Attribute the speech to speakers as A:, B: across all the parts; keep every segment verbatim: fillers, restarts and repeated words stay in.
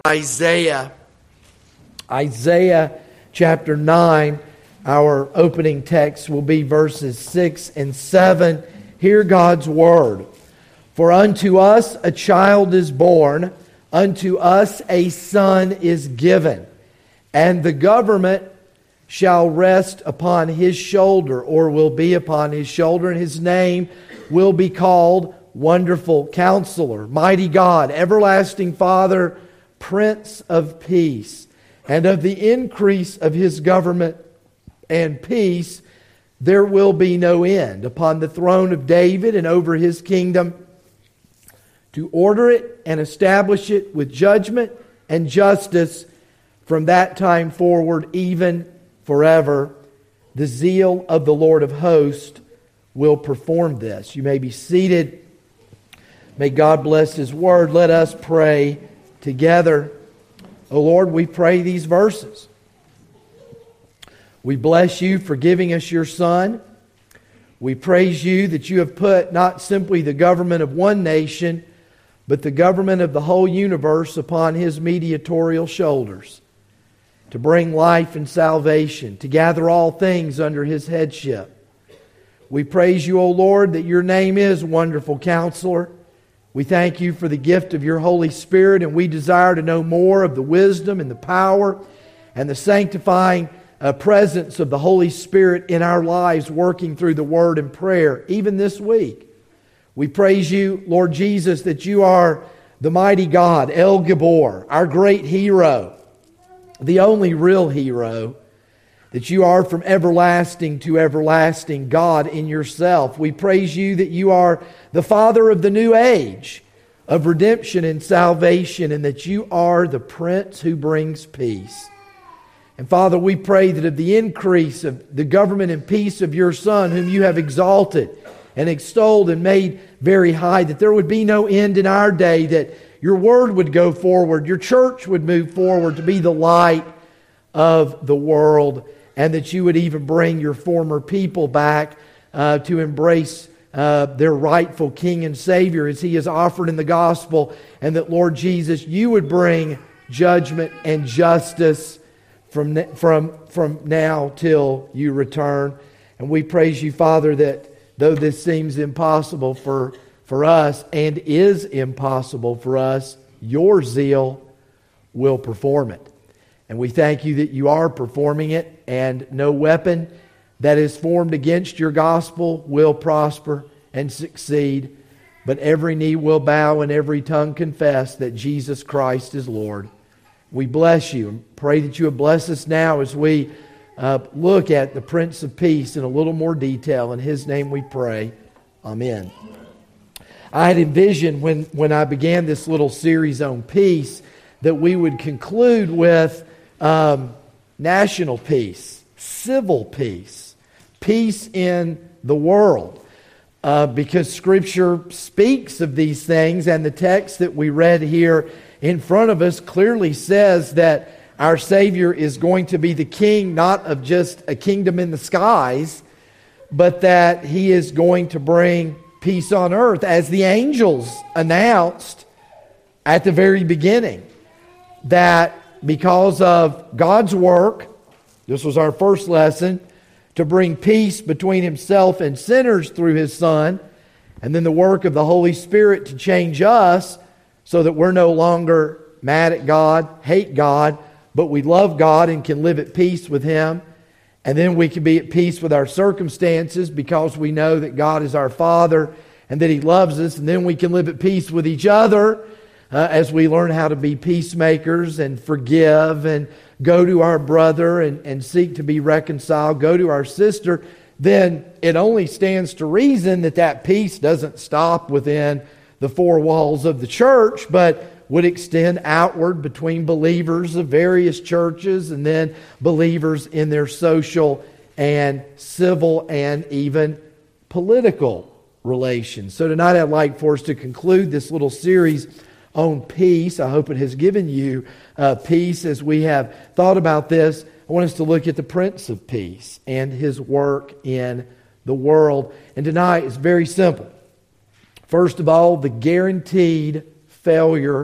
A: Isaiah. Isaiah chapter nine, our opening text will be verses six and seven. Hear God's word. For unto us a child is born, unto us a son is given, and the government shall rest upon his shoulder, or will be upon his shoulder, and his name will be called Wonderful Counselor, Mighty God, Everlasting Father, Prince of Peace. And of the increase of his government and peace there will be no end upon the throne of David and over his kingdom, to order it and establish it with judgment and justice from that time forward, even forever. The zeal of the Lord of hosts will perform this. You may be seated. May God bless His word. Let us pray together. O Lord, we pray these verses. We bless You for giving us Your Son. We praise You that You have put not simply the government of one nation, but the government of the whole universe upon His mediatorial shoulders, to bring life and salvation, to gather all things under His headship. We praise You, O Lord, that Your name is Wonderful Counselor. We thank You for the gift of Your Holy Spirit, and we desire to know more of the wisdom and the power and the sanctifying uh, presence of the Holy Spirit in our lives, working through the Word and prayer, even this week. We praise You, Lord Jesus, that You are the mighty God, El Gabor, our great hero, the only real hero, that You are from everlasting to everlasting, God in Yourself. We praise You that You are the Father of the new age of redemption and salvation, and that You are the Prince who brings peace. And Father, we pray that of the increase of the government and peace of Your Son, whom You have exalted and extolled and made very high, that there would be no end in our day, that Your word would go forward, Your church would move forward to be the light of the world, and that You would even bring Your former people back uh, to embrace uh, their rightful King and Savior as He is offered in the gospel, and that, Lord Jesus, You would bring judgment and justice from, from, from now till You return. And we praise You, Father, that though this seems impossible for, for us and is impossible for us, Your zeal will perform it. And we thank You that You are performing it, and no weapon that is formed against Your gospel will prosper and succeed, but every knee will bow and every tongue confess that Jesus Christ is Lord. We bless You and pray that You would bless us now as we uh, look at the Prince of Peace in a little more detail. In His name we pray. Amen. I had envisioned when, when I began this little series on peace that we would conclude with Um, national peace, civil peace, peace in the world. Uh, because Scripture speaks of these things, and the text that we read here in front of us clearly says that our Savior is going to be the King, not of just a kingdom in the skies, but that He is going to bring peace on earth, as the angels announced at the very beginning, that because of God's work, this was our first lesson, to bring peace between Himself and sinners through His Son, and then the work of the Holy Spirit to change us so that we're no longer mad at God, hate God, but we love God and can live at peace with Him. And then we can be at peace with our circumstances because we know that God is our Father and that He loves us. And then we can live at peace with each other Uh, as we learn how to be peacemakers and forgive and go to our brother and, and seek to be reconciled, go to our sister. Then it only stands to reason that that peace doesn't stop within the four walls of the church, but would extend outward between believers of various churches, and then believers in their social and civil and even political relations. So tonight I'd like for us to conclude this little series on peace. I hope it has given you uh, peace as we have thought about this. I want us to look at the Prince of Peace and His work in the world. And tonight is very simple. First of all, the guaranteed failure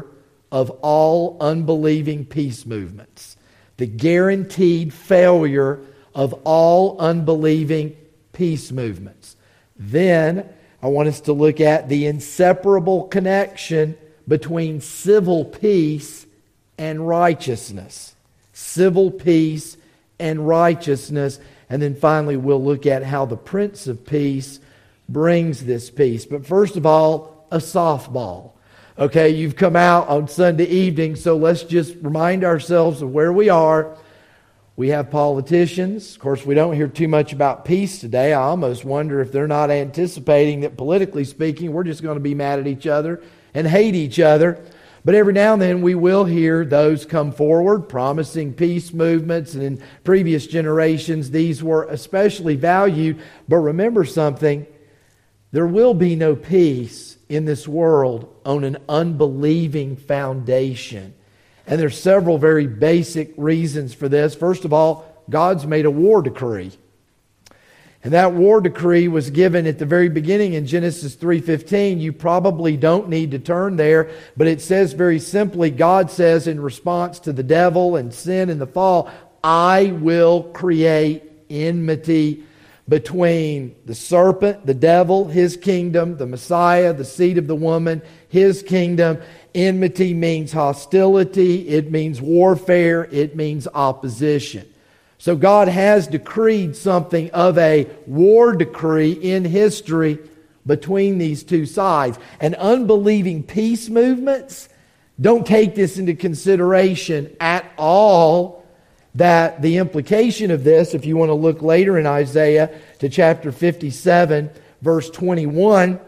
A: of all unbelieving peace movements. The guaranteed failure of all unbelieving peace movements. Then, I want us to look at the inseparable connection between civil peace and righteousness. Civil peace and righteousness. And then finally, we'll look at how the Prince of Peace brings this peace. But first of all, a softball. Okay, you've come out on Sunday evening, so let's just remind ourselves of where we are. We have politicians. Of course, we don't hear too much about peace today. I almost wonder if they're not anticipating that, politically speaking, we're just going to be mad at each other and hate each other. But every now and then we will hear those come forward promising peace movements, and in previous generations these were especially valued. But remember something, there will be no peace in this world on an unbelieving foundation. And there's several very basic reasons for this. First of all, God's made a war decree. And that war decree was given at the very beginning in Genesis three fifteen. You probably don't need to turn there, but it says very simply, God says in response to the devil and sin and the fall, I will create enmity between the serpent, the devil, his kingdom, the Messiah, the seed of the woman, his kingdom. Enmity means hostility, it means warfare, it means opposition. So God has decreed something of a war decree in history between these two sides. And unbelieving peace movements don't take this into consideration at all, that the implication of this, if you want to look later in Isaiah to chapter fifty-seven, verse twenty-one,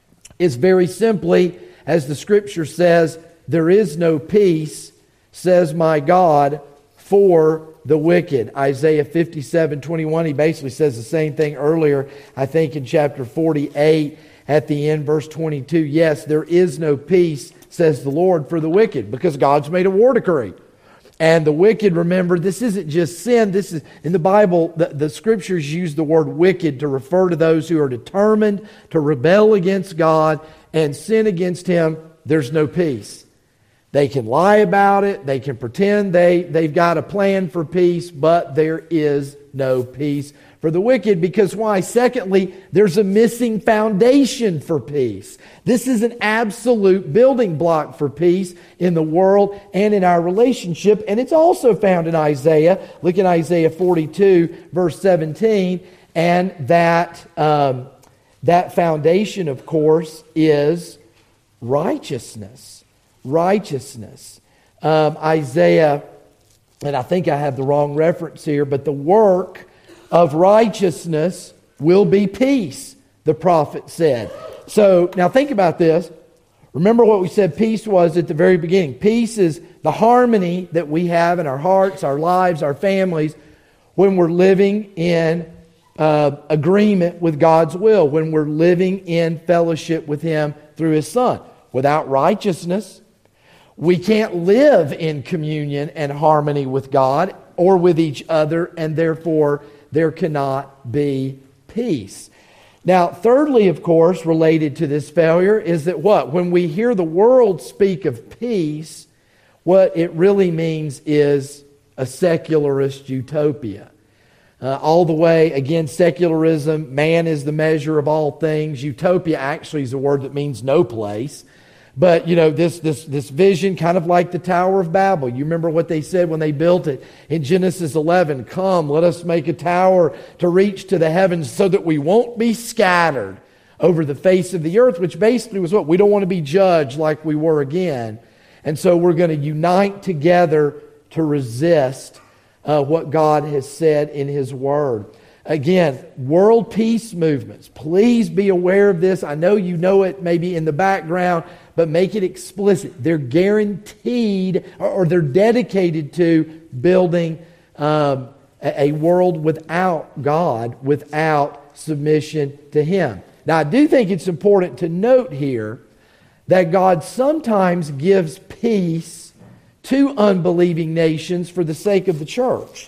A: is very simply, as the Scripture says, there is no peace, says my God, for the wicked. Isaiah fifty-seven twenty-one, he basically says the same thing earlier, I think in chapter forty-eight, at the end, verse twenty-two. Yes, there is no peace, says the Lord, for the wicked, because God's made a war decree. And the wicked, remember, this isn't just sin. This is, in the Bible, the, the Scriptures use the word wicked to refer to those who are determined to rebel against God and sin against Him. There's no peace. They can lie about it. They can pretend they, they've got a plan for peace, but there is no peace for the wicked. Because why? Secondly, there's a missing foundation for peace. This is an absolute building block for peace in the world and in our relationship. And it's also found in Isaiah. Look at Isaiah forty-two, verse seventeen. And that, um, that foundation, of course, is righteousness. Righteousness. Um, Isaiah, and I think I have the wrong reference here, but the work of righteousness will be peace, the prophet said. So, now think about this. Remember what we said peace was at the very beginning. Peace is the harmony that we have in our hearts, our lives, our families, when we're living in uh, agreement with God's will, when we're living in fellowship with Him through His Son. Without righteousness, we can't live in communion and harmony with God or with each other, and therefore there cannot be peace. Now, thirdly, of course, related to this failure is that what? When we hear the world speak of peace, what it really means is a secularist utopia. Uh, all the way, again, secularism, man is the measure of all things. Utopia actually is a word that means no place. But, you know, this, this, this vision, kind of like the Tower of Babel. You remember what they said when they built it in Genesis eleven. Come, let us make a tower to reach to the heavens so that we won't be scattered over the face of the earth, which basically was what? We don't want to be judged like we were again. And so we're going to unite together to resist uh, what God has said in His Word. Again, world peace movements. Please be aware of this. I know you know it maybe in the background, but make it explicit. They're guaranteed, or they're dedicated to building um, a world without God, without submission to Him. Now, I do think it's important to note here that God sometimes gives peace to unbelieving nations for the sake of the church.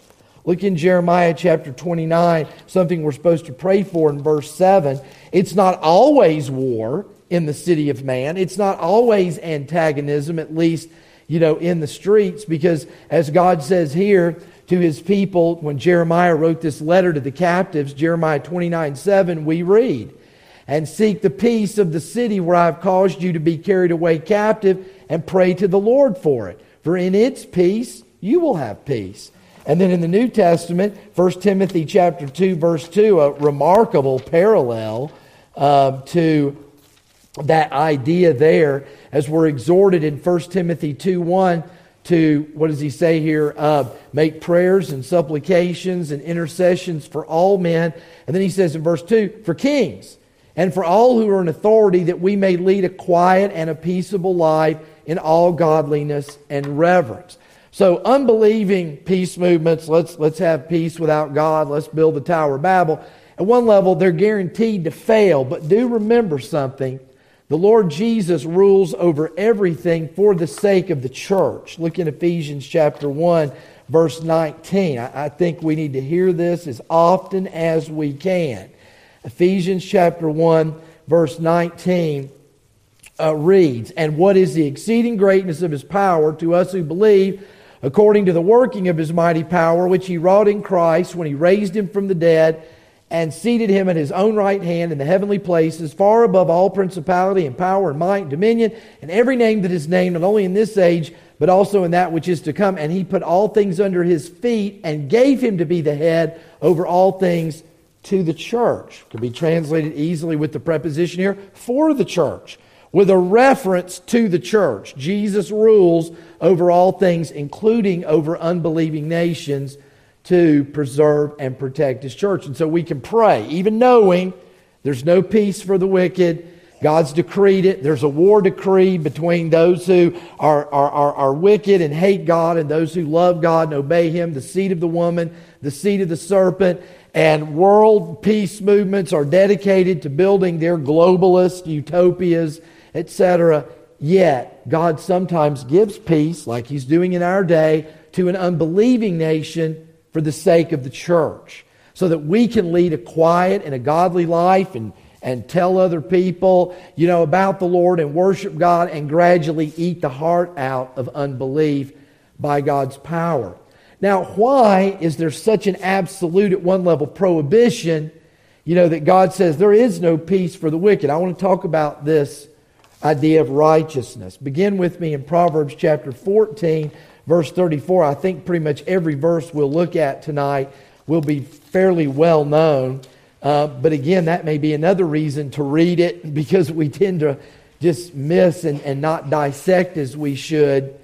A: Look in Jeremiah chapter twenty-nine, something we're supposed to pray for in verse seven. It's not always war in the city of man. It's not always antagonism, at least, you know, in the streets, because as God says here to his people, when Jeremiah wrote this letter to the captives, Jeremiah twenty-nine seven, we read, "And seek the peace of the city where I have caused you to be carried away captive, and pray to the Lord for it. For in its peace you will have peace." And then in the New Testament, First Timothy chapter two, verse two, a remarkable parallel uh, to that idea there, as we're exhorted in First Timothy two one to, what does he say here? Uh, make prayers and supplications and intercessions for all men. And then he says in verse two, for kings and for all who are in authority, that we may lead a quiet and a peaceable life in all godliness and reverence. So unbelieving peace movements, let's, let's have peace without God, let's build the Tower of Babel. At one level, they're guaranteed to fail, but do remember something. The Lord Jesus rules over everything for the sake of the church. Look in Ephesians chapter one, verse nineteen. I, I think we need to hear this as often as we can. Ephesians chapter one, verse nineteen uh, reads, "And what is the exceeding greatness of His power to us who believe, according to the working of His mighty power, which He wrought in Christ when He raised Him from the dead, and seated Him at His own right hand in the heavenly places, far above all principality and power and might and dominion, and every name that is named, not only in this age, but also in that which is to come. And He put all things under His feet, and gave Him to be the head over all things to the church." Could be translated easily with the preposition here, for the church, with a reference to the church. Jesus rules over all things, including over unbelieving nations, to preserve and protect His church. And so we can pray, even knowing there's no peace for the wicked. God's decreed it. There's a war decree between those who are, are, are, are wicked and hate God and those who love God and obey Him, the seed of the woman, the seed of the serpent. And world peace movements are dedicated to building their globalist utopias, et cetera. Yet, God sometimes gives peace, like He's doing in our day, to an unbelieving nation for the sake of the church, so that we can lead a quiet and a godly life and, and tell other people, you know, about the Lord and worship God and gradually eat the heart out of unbelief by God's power. Now, why is there such an absolute, at one level, prohibition, you know, that God says there is no peace for the wicked? I want to talk about this idea of righteousness. Begin with me in Proverbs chapter fourteen, verse thirty-four. I think pretty much every verse we'll look at tonight will be fairly well known. Uh, but again, that may be another reason to read it, because we tend to just miss and, and not dissect as we should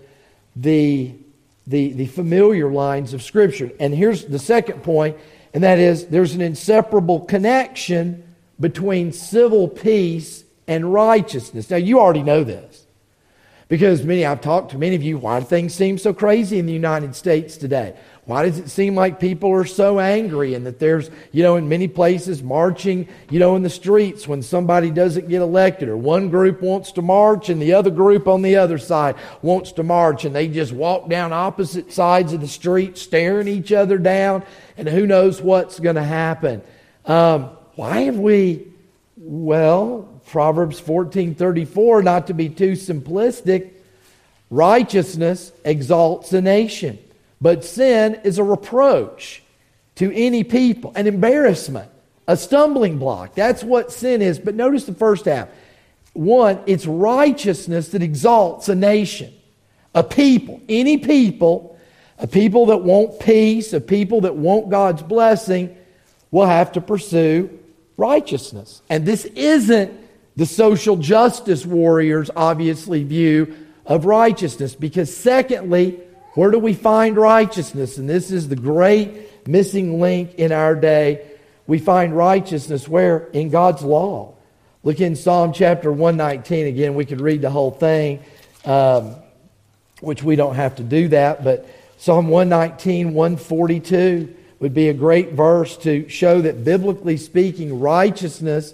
A: the, the, the familiar lines of Scripture. And here's the second point, and that is there's an inseparable connection between civil peace and righteousness. Now, you already know this, because many I've talked to many of you. Why do things seem so crazy in the United States today? Why does it seem like people are so angry, and that there's, you know, in many places marching, you know, in the streets when somebody doesn't get elected, or one group wants to march and the other group on the other side wants to march, and they just walk down opposite sides of the street staring each other down, and who knows what's going to happen. Um, why have we, well, Proverbs fourteen thirty-four, not to be too simplistic, righteousness exalts a nation, but sin is a reproach to any people, an embarrassment, a stumbling block. That's what sin is. But notice the first half. One, it's righteousness that exalts a nation, a people, any people, a people that want peace, a people that want God's blessing, will have to pursue righteousness. And this isn't the social justice warriors' obviously view of righteousness, because secondly, where do we find righteousness? And this is the great missing link in our day. We find righteousness where? In God's law. Look in Psalm chapter one nineteen. Again, we could read the whole thing, um, which we don't have to do that, but Psalm one nineteen, one forty-two would be a great verse to show that, biblically speaking, righteousness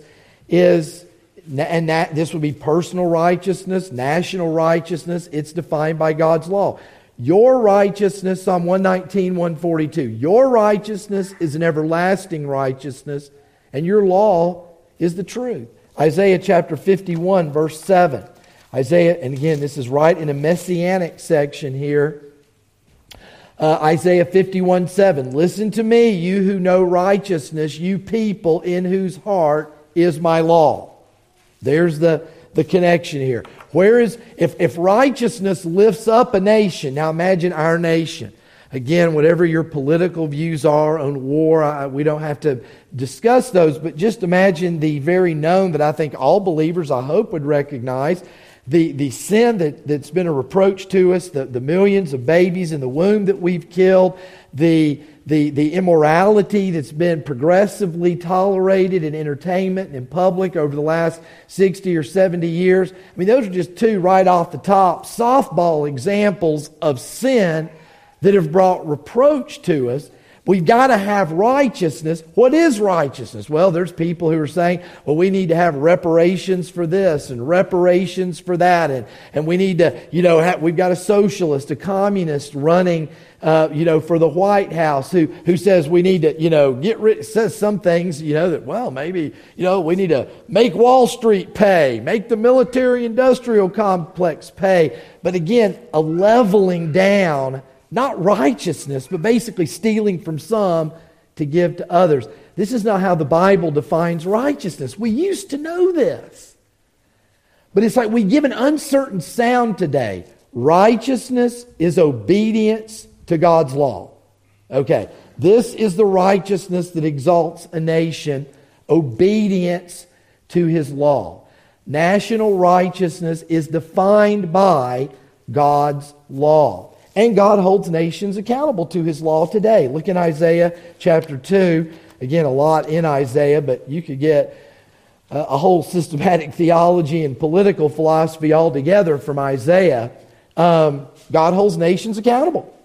A: is, and that this would be personal righteousness, national righteousness. It's defined by God's law. Your righteousness, Psalm one nineteen, one forty-two, your righteousness is an everlasting righteousness, and your law is the truth. Isaiah chapter fifty-one, verse seven. Isaiah, and again, this is right in a messianic section here. Uh, Isaiah fifty-one, seven. Listen to me, you who know righteousness, you people in whose heart is my law. There's the, the connection here. Where is, if, if righteousness lifts up a nation, now imagine our nation. Again, whatever your political views are on war, I, we don't have to discuss those, but just imagine the very known that I think all believers, I hope, would recognize. The, the sin that, that's been a reproach to us, the, the millions of babies in the womb that we've killed, the, the, the immorality that's been progressively tolerated in entertainment and in public over the last sixty or seventy years. I mean, those are just two right off the top softball examples of sin that have brought reproach to us. We've got to have righteousness. What is righteousness? Well, there's people who are saying, well, we need to have reparations for this and reparations for that. And, and we need to, you know, have, we've got a socialist, a communist running, uh, you know, for the White House who, who says we need to, you know, get rid, says some things, you know, that, well, maybe, you know, we need to make Wall Street pay, make the military industrial complex pay. But again, a leveling down, not righteousness, but basically stealing from some to give to others. This is not how the Bible defines righteousness. We used to know this. But it's like we give an uncertain sound today. Righteousness is obedience to God's law. Okay, this is the righteousness that exalts a nation, obedience to His law. National righteousness is defined by God's law. And God holds nations accountable to His law today. Look in Isaiah chapter two. Again, a lot in Isaiah, but you could get a whole systematic theology and political philosophy altogether from Isaiah. Um, God holds nations accountable.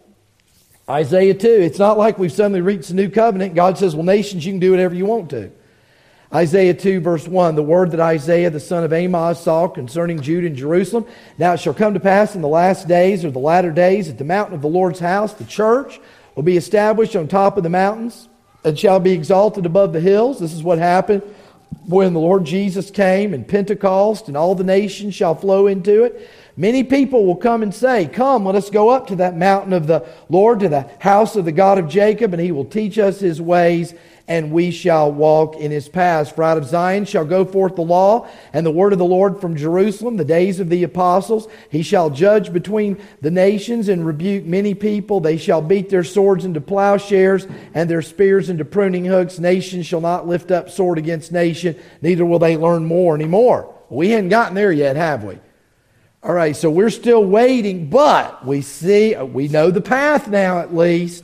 A: Isaiah two, it's not like we've suddenly reached a new covenant. God says, well, nations, you can do whatever you want to. Isaiah two, verse one, the word that Isaiah, the son of Amoz, saw concerning Judah and Jerusalem. Now it shall come to pass in the last days or the latter days that the mountain of the Lord's house, the church, will be established on top of the mountains and shall be exalted above the hills. This is what happened when the Lord Jesus came and Pentecost, and all the nations shall flow into it. Many people will come and say, come, let us go up to that mountain of the Lord, to the house of the God of Jacob, and He will teach us His ways, and we shall walk in His paths. For out of Zion shall go forth the law and the word of the Lord from Jerusalem, the days of the apostles. He shall judge between the nations and rebuke many people. They shall beat their swords into plowshares and their spears into pruning hooks. Nation shall not lift up sword against nation, neither will they learn more anymore. We hadn't gotten there yet, have we? All right, so we're still waiting, but we see, we know the path now at least,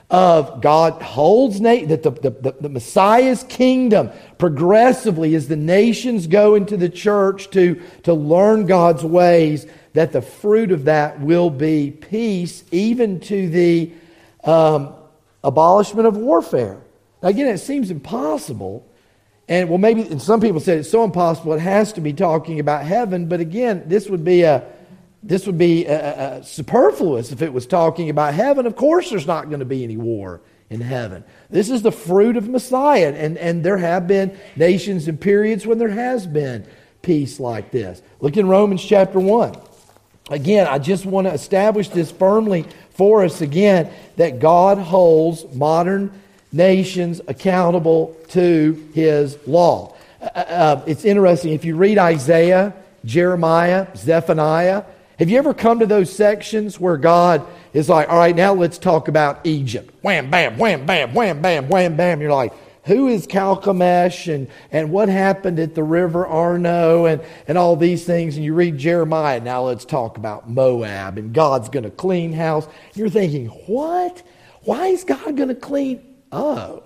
A: of God holds na- that the, the, the Messiah's kingdom progressively, as the nations go into the church to, to learn God's ways, that the fruit of that will be peace, even to the um, abolishment of warfare. Now again, it seems impossible. And well, maybe, and some people said it's so impossible it has to be talking about heaven. But again, this would be a this would be a, a superfluous if it was talking about heaven. Of course, there's not going to be any war in heaven. This is the fruit of Messiah, and and there have been nations and periods when there has been peace like this. Look in Romans chapter one. Again, I just want to establish this firmly for us again, that God holds modern nations accountable to His law. Uh, uh, it's interesting, if you read Isaiah, Jeremiah, Zephaniah, have you ever come to those sections where God is like, all right, now let's talk about Egypt. Wham, bam, wham, bam, wham, bam, wham, bam. You're like, who is Calcamesh, and, and what happened at the river Arno, and, and all these things. And you read Jeremiah, now let's talk about Moab, and God's going to clean house. You're thinking, what? Why is God going to clean? Oh,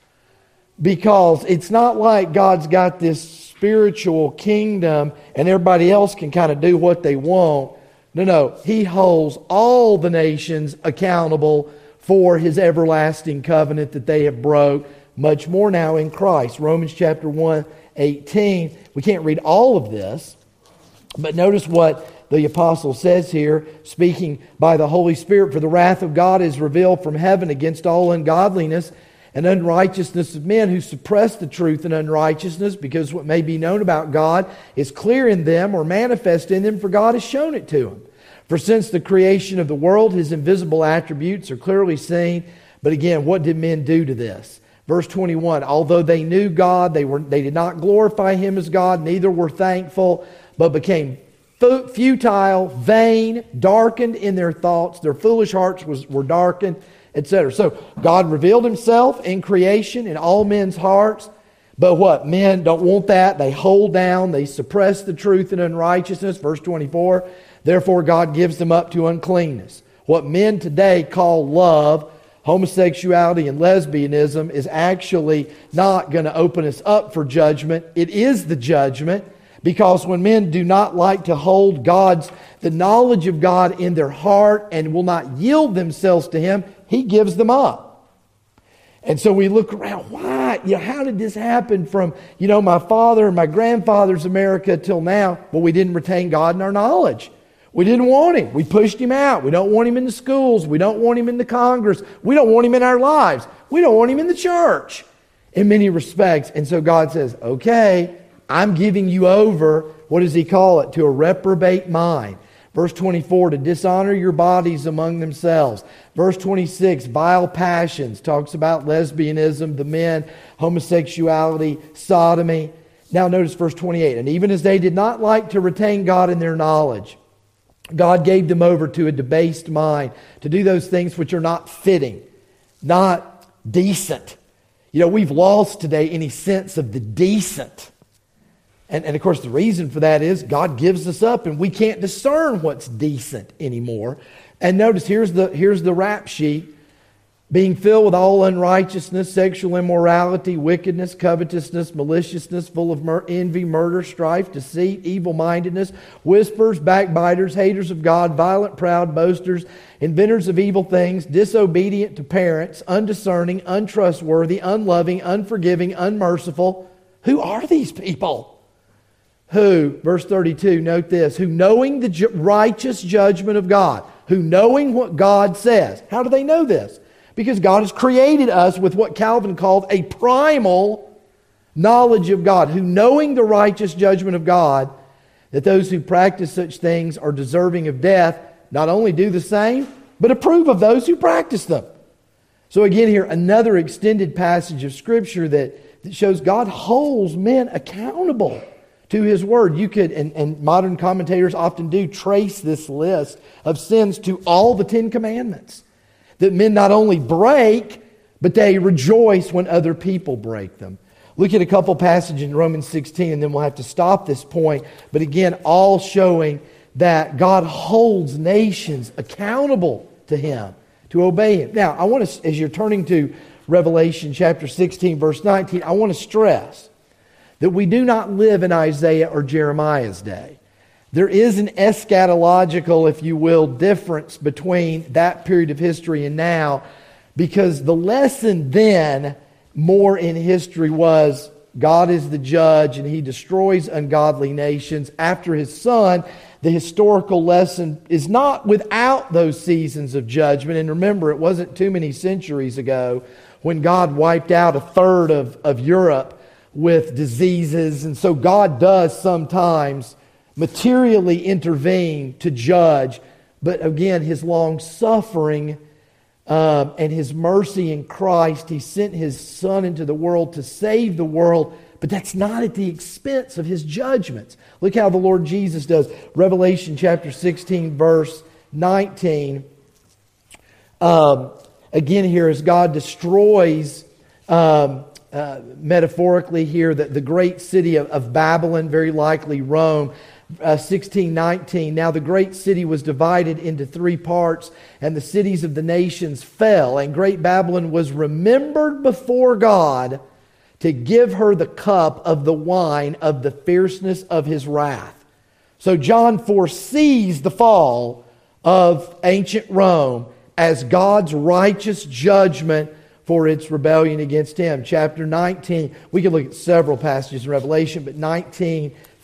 A: because it's not like God's got this spiritual kingdom and everybody else can kind of do what they want. No, no, He holds all the nations accountable for His everlasting covenant that they have broke. Much more now in Christ. Romans chapter one, eighteen. We can't read all of this, but notice what the The apostle says here, speaking by the Holy Spirit, "For the wrath of God is revealed from heaven against all ungodliness and unrighteousness of men who suppress the truth in unrighteousness, because what may be known about God is clear in them or manifest in them, for God has shown it to them. For since the creation of the world, His invisible attributes are clearly seen." But again, what did men do to this? Verse twenty-one, "Although they knew God, they were they did not glorify Him as God, neither were thankful, but became futile, vain, darkened in their thoughts. Their foolish hearts was, were darkened," et cetera. So God revealed Himself in creation in all men's hearts. But what? Men don't want that. They hold down. They suppress the truth in unrighteousness. Verse twenty-four, "Therefore God gives them up to uncleanness." What men today call love, homosexuality and lesbianism, is actually not going to open us up for judgment. It is the judgment, because when men do not like to hold God's, the knowledge of God in their heart and will not yield themselves to Him, He gives them up. And so we look around, why? You know, how did this happen from, you know, my father and my grandfather's America till now? Well, we didn't retain God in our knowledge. We didn't want Him. We pushed Him out. We don't want Him in the schools. We don't want Him in the Congress. We don't want Him in our lives. We don't want Him in the church in many respects. And so God says, okay, I'm giving you over, what does He call it? To a reprobate mind. Verse twenty-four, "To dishonor your bodies among themselves." Verse twenty-six, "Vile passions," talks about lesbianism, the men, homosexuality, sodomy. Now notice verse twenty-eight, "And even as they did not like to retain God in their knowledge, God gave them over to a debased mind, to do those things which are not fitting, not decent." You know, we've lost today any sense of the decent. And, and of course, the reason for that is God gives us up and we can't discern what's decent anymore. And notice, here's the, here's the rap sheet. "Being filled with all unrighteousness, sexual immorality, wickedness, covetousness, maliciousness, full of mur- envy, murder, strife, deceit, evil-mindedness, whisperers, backbiters, haters of God, violent, proud, boasters, inventors of evil things, disobedient to parents, undiscerning, untrustworthy, unloving, unforgiving, unmerciful." Who are these people? Who, verse thirty-two, note this, "Who knowing the ju- righteous judgment of God," who knowing what God says. How do they know this? Because God has created us with what Calvin called a primal knowledge of God. "Who knowing the righteous judgment of God, that those who practice such things are deserving of death, not only do the same, but approve of those who practice them." So again here, another extended passage of Scripture that, that shows God holds men accountable to His Word. You could, and, and modern commentators often do, trace this list of sins to all the Ten Commandments. That men not only break, but they rejoice when other people break them. Look at a couple passages in Romans sixteen, and then we'll have to stop this point. But again, all showing that God holds nations accountable to Him, to obey Him. Now, I want to, as you're turning to Revelation chapter sixteen, verse nineteen, I want to stress that we do not live in Isaiah or Jeremiah's day. There is an eschatological, if you will, difference between that period of history and now, because the lesson then, more in history, was God is the judge and He destroys ungodly nations. After His Son, the historical lesson is not without those seasons of judgment. And remember, it wasn't too many centuries ago when God wiped out a third of, of Europe with diseases. And so God does sometimes materially intervene to judge. But again, His long suffering um, and His mercy in Christ, He sent His Son into the world to save the world. But that's not at the expense of His judgments. Look how the Lord Jesus does. Revelation chapter sixteen, verse nineteen. Um, again here, as God destroys um, Uh, metaphorically here, that the great city of, of Babylon, very likely Rome, uh, sixteen nineteen, "Now the great city was divided into three parts, and the cities of the nations fell, and great Babylon was remembered before God to give her the cup of the wine of the fierceness of His wrath." So John foresees the fall of ancient Rome as God's righteous judgment for its rebellion against Him. Chapter nineteen, we can look at several passages in Revelation, but nineteen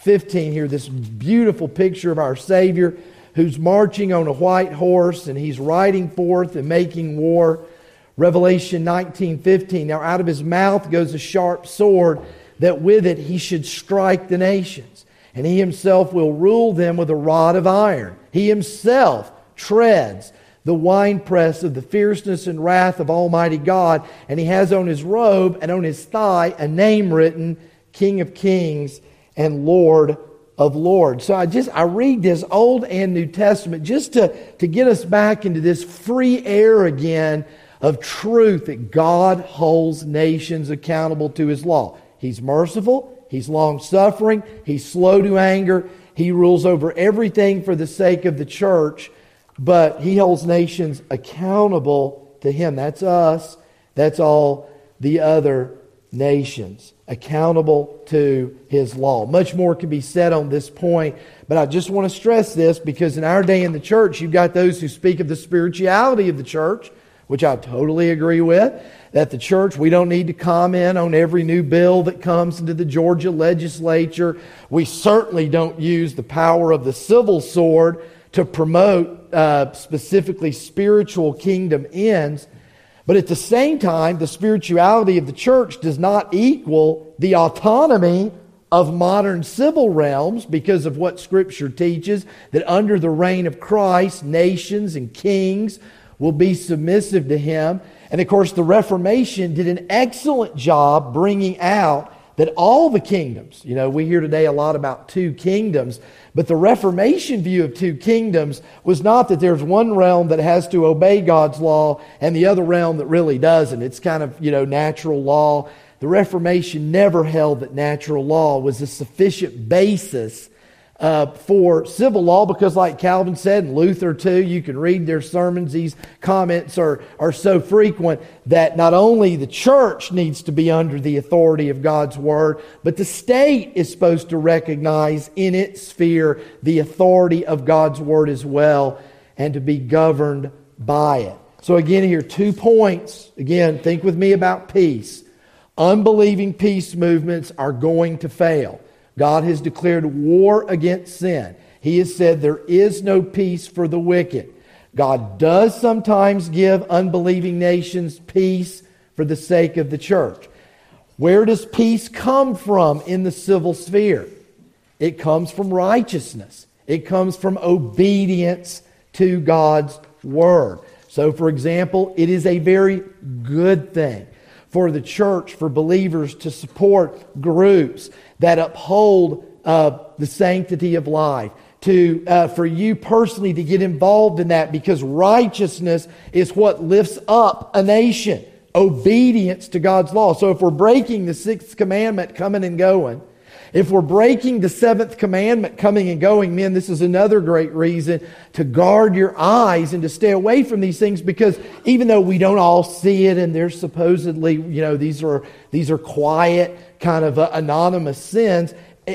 A: fifteen here, this beautiful picture of our Savior who's marching on a white horse and he's riding forth and making war. Revelation nineteen fifteen, now out of his mouth goes a sharp sword, that with it he should strike the nations. And he himself will rule them with a rod of iron. He himself treads the winepress of the fierceness and wrath of Almighty God. And he has on his robe and on his thigh a name written, King of Kings and Lord of Lords. So I just I read this Old and New Testament just to, to get us back into this free air again of truth that God holds nations accountable to His law. He's merciful. He's long-suffering. He's slow to anger. He rules over everything for the sake of the church. But He holds nations accountable to Him. That's us. That's all the other nations. Accountable to His law. Much more can be said on this point. But I just want to stress this because in our day in the church, you've got those who speak of the spirituality of the church, which I totally agree with, that the church, we don't need to comment on every new bill that comes into the Georgia legislature. We certainly don't use the power of the civil sword to promote uh, specifically spiritual kingdom ends. But at the same time, the spirituality of the church does not equal the autonomy of modern civil realms because of what Scripture teaches, that under the reign of Christ, nations and kings will be submissive to Him. And of course, the Reformation did an excellent job bringing out that all the kingdoms, you know, we hear today a lot about two kingdoms, but the Reformation view of two kingdoms was not that there's one realm that has to obey God's law and the other realm that really doesn't. It's kind of, you know, natural law. The Reformation never held that natural law was a sufficient basis Uh, for civil law, because like Calvin said, and Luther too, you can read their sermons, these comments are, are so frequent that not only the church needs to be under the authority of God's Word, but the state is supposed to recognize in its sphere the authority of God's Word as well, and to be governed by it. So again here, two points. Again, think with me about peace. Unbelieving peace movements are going to fail. God has declared war against sin. He has said there is no peace for the wicked. God does sometimes give unbelieving nations peace for the sake of the church. Where does peace come from in the civil sphere? It comes from righteousness. It comes from obedience to God's Word. So, for example, it is a very good thing for the church, for believers to support groups that uphold uh, the sanctity of life. To uh, for you personally to get involved in that, because righteousness is what lifts up a nation. Obedience to God's law. So if we're breaking the sixth commandment, coming and going, if we're breaking the seventh commandment, coming and going, men, this is another great reason to guard your eyes and to stay away from these things, because even though we don't all see it and there's supposedly, you know, these are these are quiet, kind of uh, anonymous sins,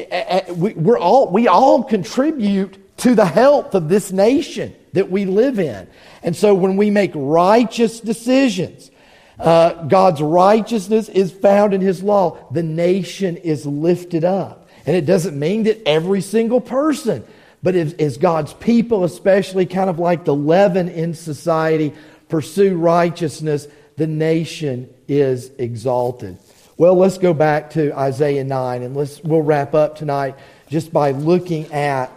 A: we, we're all we all contribute to the health of this nation that we live in. And so when we make righteous decisions, Uh, God's righteousness is found in His law. The nation is lifted up. And it doesn't mean that every single person, but as, as God's people, especially kind of like the leaven in society, pursue righteousness, the nation is exalted. Well, let's go back to Isaiah nine, and let's we'll wrap up tonight just by looking at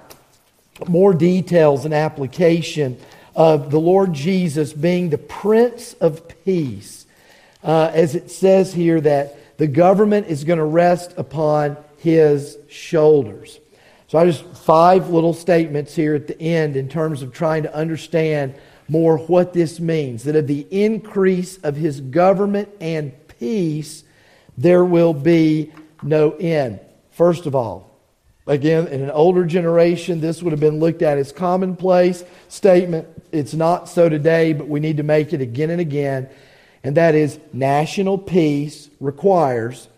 A: more details and application of the Lord Jesus being the Prince of Peace. Uh, as it says here that the government is going to rest upon His shoulders. So I just five little statements here at the end in terms of trying to understand more what this means. That of the increase of His government and peace, there will be no end. First of all, again, in an older generation, this would have been looked at as commonplace statement. It's not so today, but we need to make it again and again. And that is, national peace requires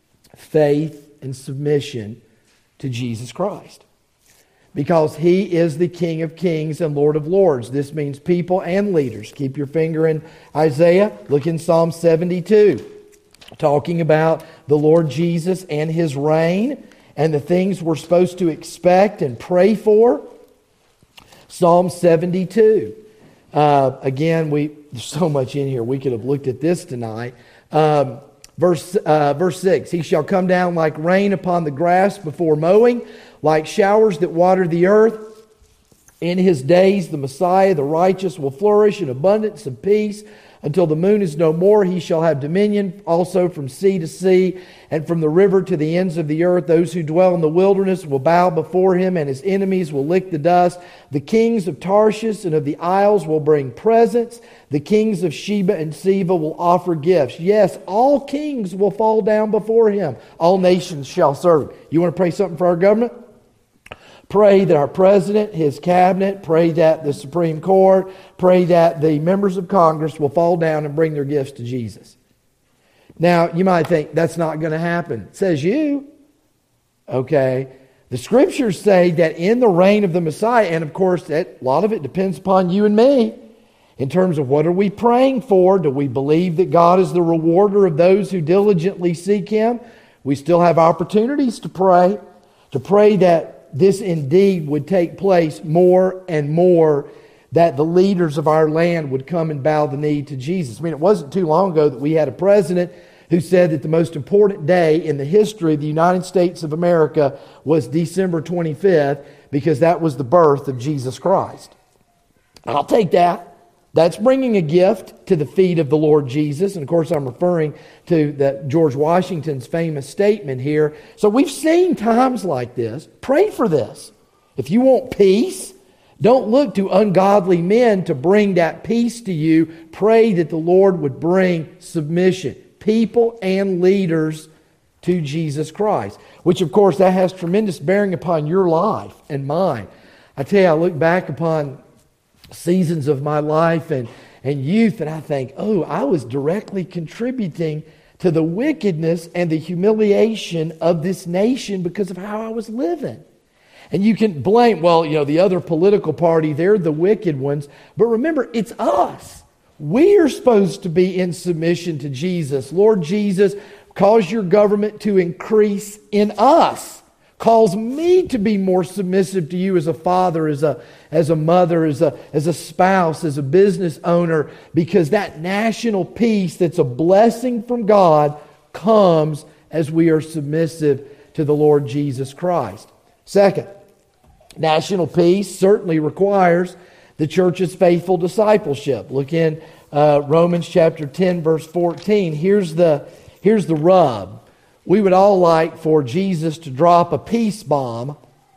A: faith and submission to Jesus Christ. Because He is the King of Kings and Lord of Lords. This means people and leaders. Keep your finger in Isaiah. Look in Psalm seventy-two. Talking about the Lord Jesus and His reign. and the things we're supposed to expect and pray for. Psalm seventy-two. Uh, again, we there's so much in here. We could have looked at this tonight. Um, verse uh, verse six. He shall come down like rain upon the grass before mowing, like showers that water the earth. In his days, the Messiah, the righteous, will flourish in abundance of peace. Until the moon is no more, he shall have dominion also from sea to sea, and from the river to the ends of the earth. Those who dwell in the wilderness will bow before him, and his enemies will lick the dust. The kings of Tarshish and of the isles will bring presents. The kings of Sheba and Seba will offer gifts. Yes, all kings will fall down before him. All nations shall serve. You want to pray something for our government? Pray that our president, his cabinet, pray that the Supreme Court, pray that the members of Congress will fall down and bring their gifts to Jesus. Now, you might think that's not going to happen. It says you. Okay. The Scriptures say that in the reign of the Messiah, and of course, that, a lot of it depends upon you and me, in terms of what are we praying for? Do we believe that God is the rewarder of those who diligently seek him? We still have opportunities to pray, to pray that this indeed would take place more and more, that the leaders of our land would come and bow the knee to Jesus. I mean, it wasn't too long ago that we had a president who said that the most important day in the history of the United States of America was December twenty-fifth, because that was the birth of Jesus Christ. I'll take that. That's bringing a gift to the feet of the Lord Jesus. And of course, I'm referring to the, George Washington's famous statement here. So we've seen times like this. Pray for this. If you want peace, don't look to ungodly men to bring that peace to you. Pray that the Lord would bring submission, people and leaders, to Jesus Christ. Which, of course, that has tremendous bearing upon your life and mine. I tell you, I look back upon seasons of my life and, and youth, and I think, oh, I was directly contributing to the wickedness and the humiliation of this nation because of how I was living. And you can blame, well, you know, the other political party, they're the wicked ones. But remember, it's us. We are supposed to be in submission to Jesus. Lord Jesus, cause your government to increase in us. Calls me to be more submissive to you as a father, as a, as a mother, as a, as a spouse, as a business owner, because that national peace that's a blessing from God comes as we are submissive to the Lord Jesus Christ. Second, national peace certainly requires the church's faithful discipleship. Look in uh, Romans chapter ten, verse fourteen. Here's the, here's the rub. We would all like for Jesus to drop a peace bomb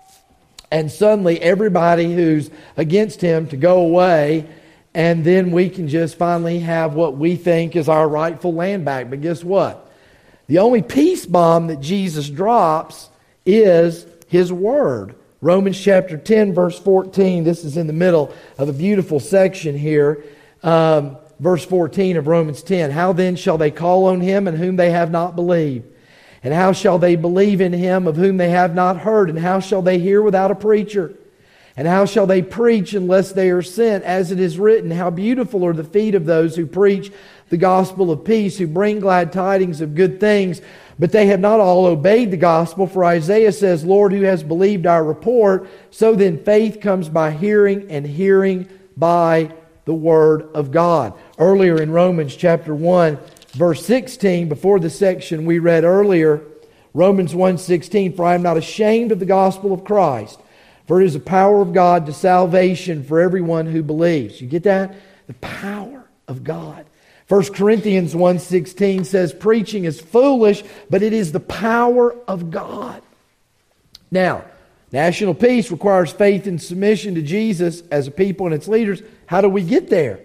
A: and suddenly everybody who's against him to go away, and then we can just finally have what we think is our rightful land back. But guess what? The only peace bomb that Jesus drops is his word. Romans chapter ten, verse fourteen. This is in the middle of a beautiful section here. Um, verse fourteen of Romans ten. How then shall they call on him in whom they have not believed? And how shall they believe in him of whom they have not heard? And how shall they hear without a preacher? And how shall they preach unless they are sent? As it is written, how beautiful are the feet of those who preach the gospel of peace, who bring glad tidings of good things. But they have not all obeyed the gospel. For Isaiah says, Lord, who has believed our report? So then faith comes by hearing, and hearing by the word of God. Earlier in Romans chapter one, verse sixteen, before the section we read earlier, Romans one sixteen, for I am not ashamed of the gospel of Christ, for it is the power of God to salvation for everyone who believes. You get that? The power of God. First Corinthians one sixteen says, preaching is foolish, but it is the power of God. Now, national peace requires faith and submission to Jesus as a people and its leaders. How do we get there?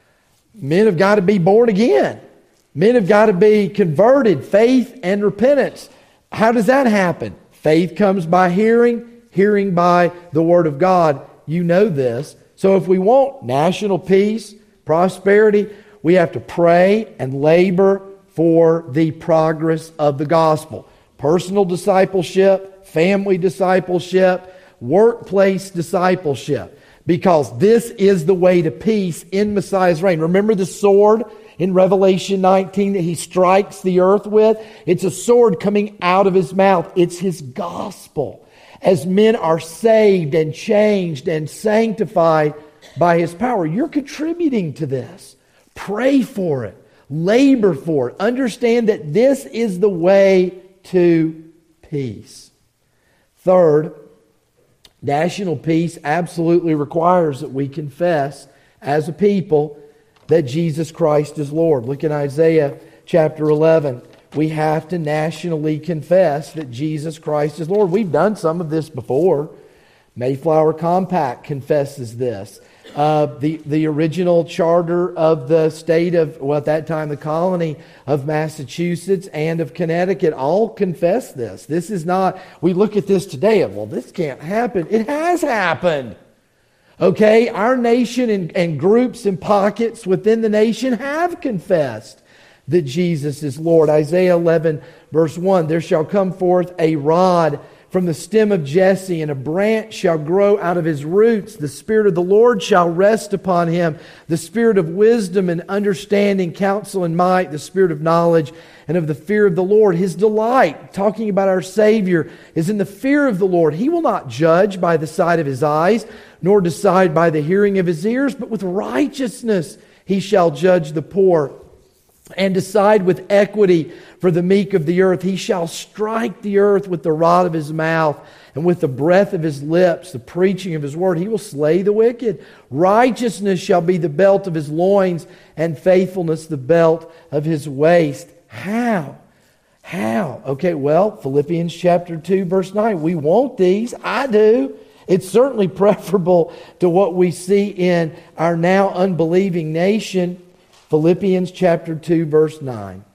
A: Men have got to be born again. Men have got to be converted, faith and repentance. How does that happen? Faith comes by hearing, hearing by the Word of God. You know this. So if we want national peace, prosperity, we have to pray and labor for the progress of the gospel. Personal discipleship, family discipleship, workplace discipleship. Because this is the way to peace in Messiah's reign. Remember the sword in Revelation nineteen that he strikes the earth with? It's a sword coming out of his mouth. It's his gospel. As men are saved and changed and sanctified by his power, you're contributing to this. Pray for it. Labor for it. Understand that this is the way to peace. Third, national peace absolutely requires that we confess as a people that Jesus Christ is Lord. Look in Isaiah chapter eleven. We have to nationally confess that Jesus Christ is Lord. We've done some of this before. Mayflower Compact confesses this. Uh, the, the original charter of the state of, well, at that time, the colony of Massachusetts and of Connecticut all confess this. This is not, we look at this today and, well, this can't happen. It has happened. Okay, our nation and, and groups and pockets within the nation have confessed that Jesus is Lord. Isaiah eleven verse one, there shall come forth a rod from the stem of Jesse, and a branch shall grow out of his roots. The Spirit of the Lord shall rest upon him, the Spirit of wisdom and understanding, counsel and might, the Spirit of knowledge and of the fear of the Lord. His delight, talking about our Savior, is in the fear of the Lord. He will not judge by the sight of his eyes, nor decide by the hearing of his ears, but with righteousness he shall judge the poor, and decide with equity for the meek of the earth. He shall strike the earth with the rod of his mouth, and with the breath of his lips, the preaching of his word, he will slay the wicked. Righteousness shall be the belt of his loins, and faithfulness the belt of his waist. How? How? Okay, well, Philippians chapter two, verse nine. We want these. I do. It's certainly preferable to what we see in our now unbelieving nation. Philippians chapter two, verse nine.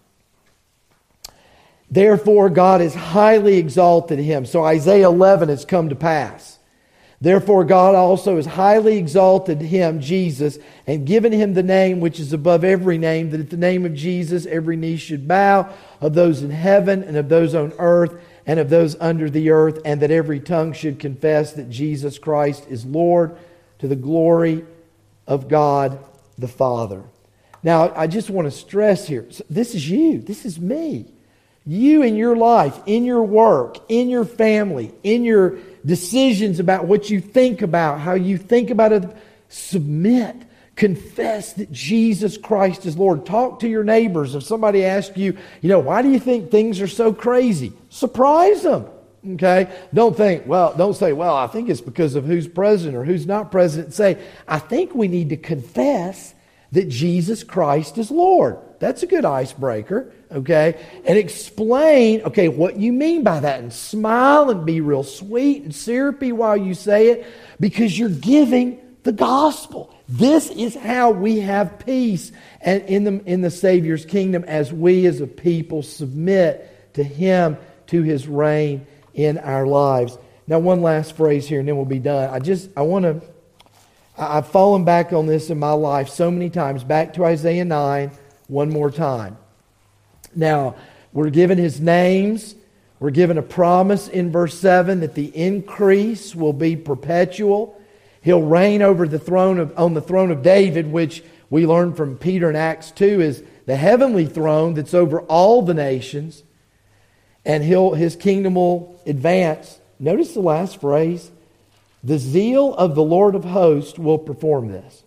A: Therefore God has highly exalted him. So Isaiah eleven has come to pass. Therefore God also has highly exalted him, Jesus, and given him the name which is above every name, that at the name of Jesus every knee should bow, of those in heaven and of those on earth and of those under the earth, and that every tongue should confess that Jesus Christ is Lord, to the glory of God the Father. Now, I just want to stress here, this is you, this is me. You in your life, in your work, in your family, in your decisions about what you think about, how you think about it, submit. Confess that Jesus Christ is Lord. Talk to your neighbors. If somebody asks you, you know, why do you think things are so crazy? Surprise them. Okay? Don't think, well, don't say, well, I think it's because of who's president or who's not president. Say, I think we need to confess that Jesus Christ is Lord. That's a good icebreaker, okay? And explain, okay, what you mean by that. And smile and be real sweet and syrupy while you say it, because you're giving the gospel. This is how we have peace and in the, in the Savior's kingdom, as we as a people submit to Him, to His reign in our lives. Now, one last phrase here and then we'll be done. I just, I want to, I've fallen back on this in my life so many times. Back to Isaiah nine, one more time. Now, we're given His names. We're given a promise in verse seven that the increase will be perpetual. He'll reign over the throne of, on the throne of David, which we learned from Peter in Acts two is the heavenly throne that's over all the nations. And he'll, His kingdom will advance. Notice the last phrase. The zeal of the Lord of hosts will perform this.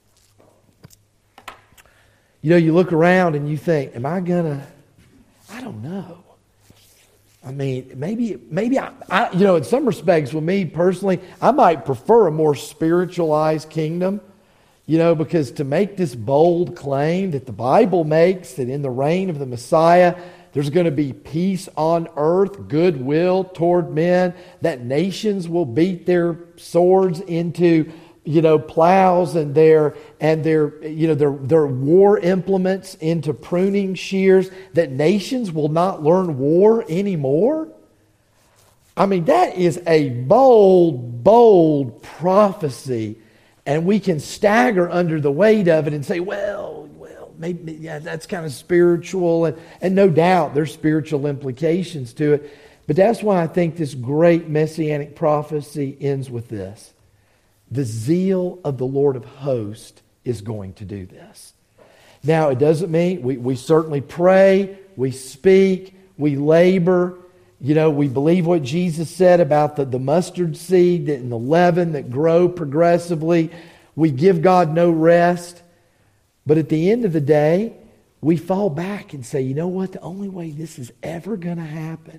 A: You know, you look around and you think, am I going to, I don't know. I mean, maybe, maybe I, I, you know, in some respects with me personally, I might prefer a more spiritualized kingdom, you know, because to make this bold claim that the Bible makes, that in the reign of the Messiah, there's going to be peace on earth, goodwill toward men, that nations will beat their swords into, you know, plows and their and their you know their their war implements into pruning shears, that nations will not learn war anymore. I mean, that is a bold, bold prophecy, and we can stagger under the weight of it and say, well, maybe yeah, that's kind of spiritual, and, and no doubt there's spiritual implications to it. But that's why I think this great messianic prophecy ends with this. The zeal of the Lord of hosts is going to do this. Now, it doesn't mean we, we certainly pray, we speak, we labor. You know, we believe what Jesus said about the, the mustard seed and the leaven that grow progressively. We give God no rest. But at the end of the day, we fall back and say, you know what? The only way this is ever going to happen,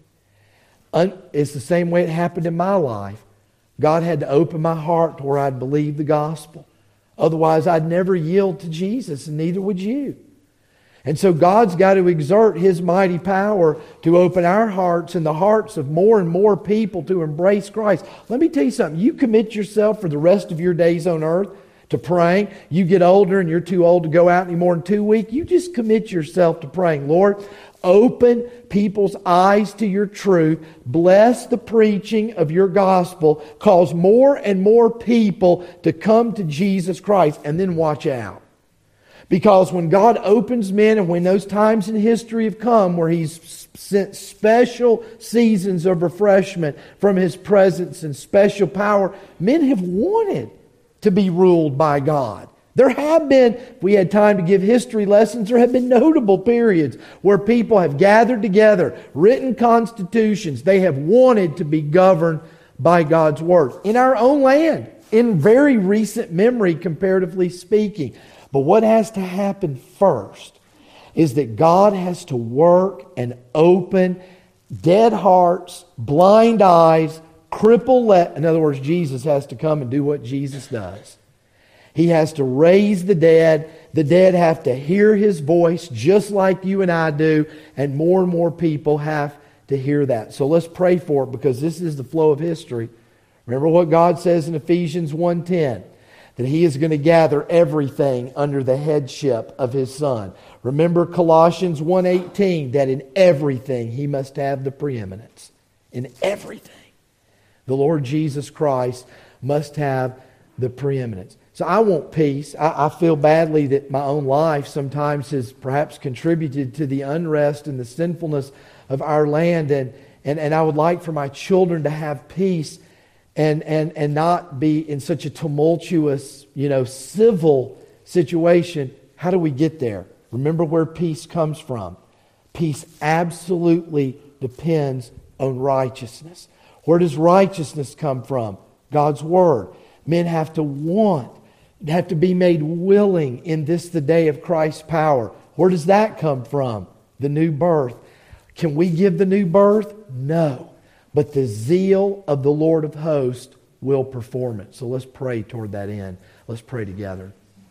A: un- it's the same way it happened in my life. God had to open my heart to where I'd believe the gospel. Otherwise, I'd never yield to Jesus, and neither would you. And so God's got to exert His mighty power to open our hearts and the hearts of more and more people to embrace Christ. Let me tell you something. You commit yourself for the rest of your days on earth to praying. You get older and you're too old to go out anymore in two weeks. You just commit yourself to praying. Lord, open people's eyes to your truth. Bless the preaching of your gospel. Cause more and more people to come to Jesus Christ. And then watch out. Because when God opens men, and when those times in history have come where He's sent special seasons of refreshment from His presence and special power, men have wanted to be ruled by God. There have been, if we had time to give history lessons, there have been notable periods where people have gathered together, written constitutions. They have wanted to be governed by God's Word. In our own land, in very recent memory, comparatively speaking. But what has to happen first is that God has to work and open dead hearts, blind eyes, crippled legs. In other words, Jesus has to come and do what Jesus does. He has to raise the dead. The dead have to hear His voice just like you and I do. And more and more people have to hear that. So let's pray for it, because this is the flow of history. Remember what God says in Ephesians one ten. That He is going to gather everything under the headship of His Son. Remember Colossians one eighteen, that in everything He must have the preeminence. In everything. The Lord Jesus Christ must have the preeminence. So I want peace. I, I feel badly that my own life sometimes has perhaps contributed to the unrest and the sinfulness of our land. And, and, and I would like for my children to have peace. And, and, and not be in such a tumultuous, you know, civil situation. How do we get there? Remember where peace comes from. Peace absolutely depends on righteousness. Where does righteousness come from? God's Word. Men have to want, have to be made willing in this, the day of Christ's power. Where does that come from? The new birth. Can we give the new birth? No. But the zeal of the Lord of hosts will perform it. So let's pray toward that end. Let's pray together.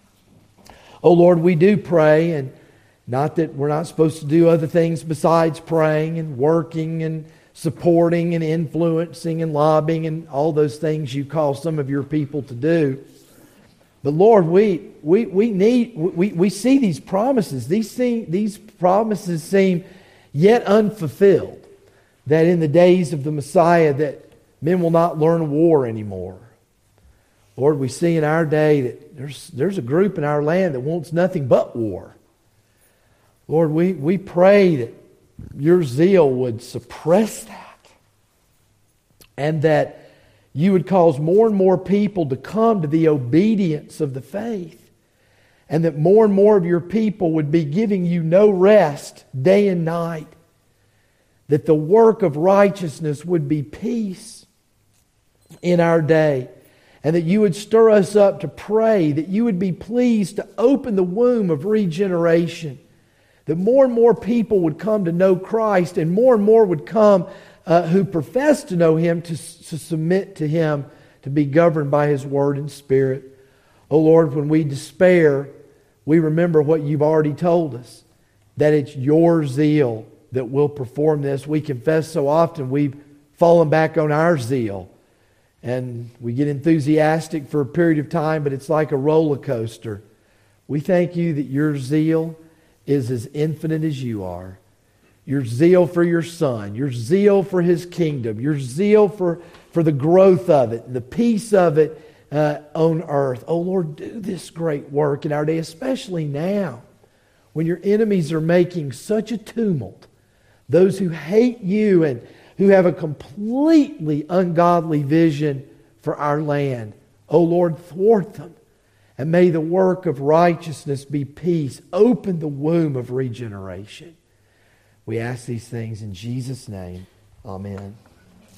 A: Oh Lord, we do pray, and not that we're not supposed to do other things besides praying and working and supporting and influencing and lobbying and all those things you call some of your people to do. But Lord, we we we need we, we see these promises. These seem, these promises seem yet unfulfilled. That in the days of the Messiah that men will not learn war anymore. Lord, we see in our day that there's, there's a group in our land that wants nothing but war. Lord, we, we pray that your zeal would suppress that. And that you would cause more and more people to come to the obedience of the faith. And that more and more of your people would be giving you no rest day and night. That the work of righteousness would be peace in our day. And that you would stir us up to pray. That you would be pleased to open the womb of regeneration. That more and more people would come to know Christ. And more and more would come uh, who profess to know Him to, to submit to Him. To be governed by His Word and Spirit. Oh Lord, when we despair, we remember what you've already told us. That it's your zeal that will perform this. We confess so often we've fallen back on our zeal. And we get enthusiastic for a period of time, but it's like a roller coaster. We thank you that your zeal is as infinite as you are. Your zeal for your Son, your zeal for His kingdom, your zeal for, for the growth of it, the peace of it uh, on earth. Oh Lord, do this great work in our day, especially now when your enemies are making such a tumult. Those who hate you and who have a completely ungodly vision for our land. Oh Lord, thwart them And may the work of righteousness be peace. Open the womb of regeneration. We ask these things in Jesus' name. Amen.